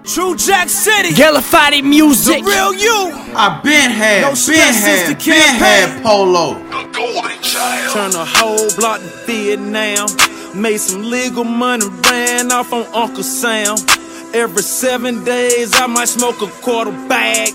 True Jack City, Gallify music. the real you. I been had Polo. The Golden Child. Turn a whole block to Vietnam. Made some legal money, ran off on Uncle Sam. Every 7 days I might smoke a quarter bag.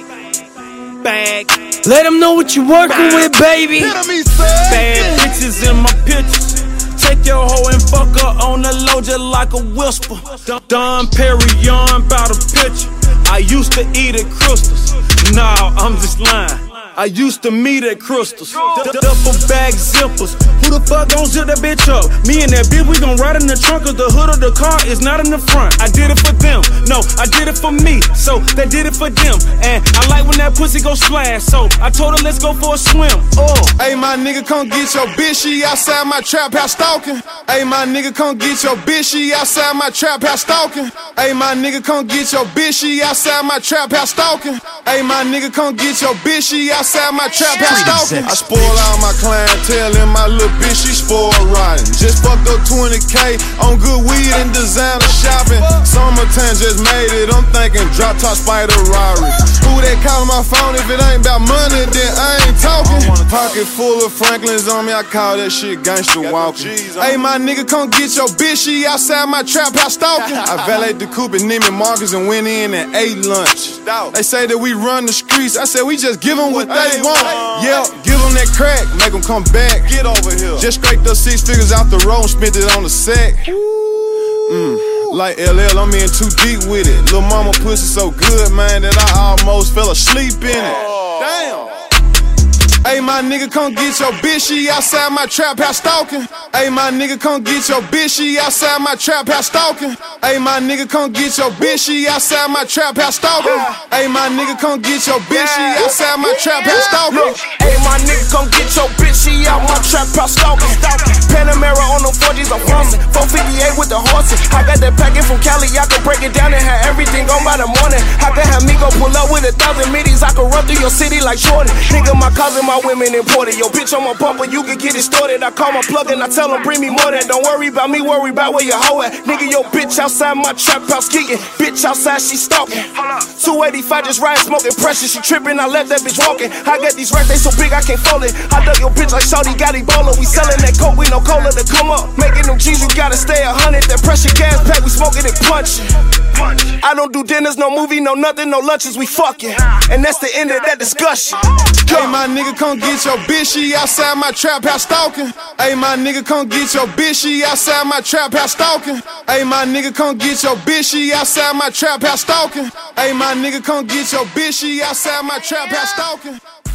Let them know what you working with, baby. Bad bitches in my pictures. Take your hoe and fuck her on the low just like a whisper. Don Perignon bout a picture. I used to eat at Crystals. Nah, I'm just lying. I used to meet at Crystals. Duffel bag zippers. Who the fuck gon' zip that bitch up? Me and that bitch, we gon' ride in the trunk cause the hood of the car is not in the front. I did it for them. No, I did it for me. So they did it for them. And I like when that pussy go splash. So I told her let's go for a swim. Hey, my nigga, come get your bitch. She outside my trap house stalking. Hey, my nigga, come get your bitch. She outside my trap house stalking. Hey, my nigga, come get your bitch. She outside my trap house stalking. Hey, my nigga, come get your bitch. She outside my trap house stalking. I spoil all my clientele and my little bitch, she spoiled rotten. Just fucked up 20K on good weed and designer shopping. Summertime just made it, I'm thinking drop top Spider Rari. Who they calling my phone? If it ain't about money, then I ain't talking. Pocket full of Franklins on me, I call that shit gangster walking. Hey, my nigga, come get your bitch, she outside my trap house stalking. I valet the coupe at Neiman Marcus and went in and ate lunch. They say that we run the streets, I said we just give them what they want. Yeah, give them that crack, make them come back. Get over here. Just scraped up 6 figures out the road and spent it on the sack. Like LL, I'm in too deep with it. Lil' mama pussy so good, man, that I almost fell asleep in it. Damn. Hey, my nigga, come get your bitch, she outside my trap house stalking. Hey, my nigga, come get your bitch, she outside my trap house stalking. Hey, my nigga, come get your bitch, she outside my trap house stalking. Hey, my nigga, come get your bitch, she outside my trap house stalking. Hey, my nigga, come get your bitch, she out my trap house stalking. Panamera on the 4Gs, I'm flossing. 458 with the horses. I got that packet from Cali, I can break it down and have everything on by the morning. I can have me go pull up with 1,000 middies, I can run through your city like Jordan. Nigga, my cousin, my women imported. Yo, bitch, I'm a pumper, you can get it started. I call my plug and I tell him bring me more than. Don't worry about me, worry about where your hoe at. Nigga, your bitch outside my trap house kicking. Bitch outside, she stalking. 285 just riding, smoking pressure. She tripping, I left that bitch walking. I got these racks, they so big I can't fold it. I dug your bitch like Shawty got Ebola. We selling that coke, we no cola to come up. Making them G's, you gotta stay 100. That pressure gas pack, we smoking and punching. I don't do dinners, no movie, no nothing, no lunches, we fucking. And that's the end of that discussion. Hey, my nigga, come get your bitch, she outside my trap house stalking. Hey, my nigga, come get your bitch, she outside my trap house stalking. Hey, my nigga, come get your bitch, she outside my trap house stalking. Hey, my nigga, come get your bitch, she outside my trap house stalking.